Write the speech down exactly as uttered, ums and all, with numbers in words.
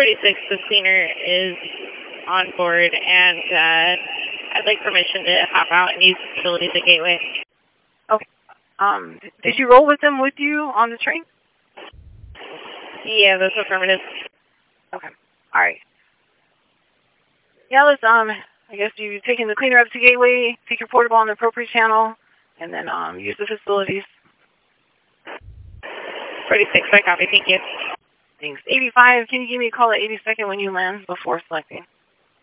forty-six, the cleaner is on board, and uh, I'd like permission to hop out and use the facilities at Gateway. Okay. Um, did you roll with them with you on the train? Yeah, that's affirmative. Okay. All right. Yeah, let's, um, I guess you taking the cleaner up to Gateway, take your portable on the appropriate channel, and then um, use the facilities. forty-six, I copy. Thank you. Thanks. eighty-five, can you give me a call at eighty-second when you land before selecting?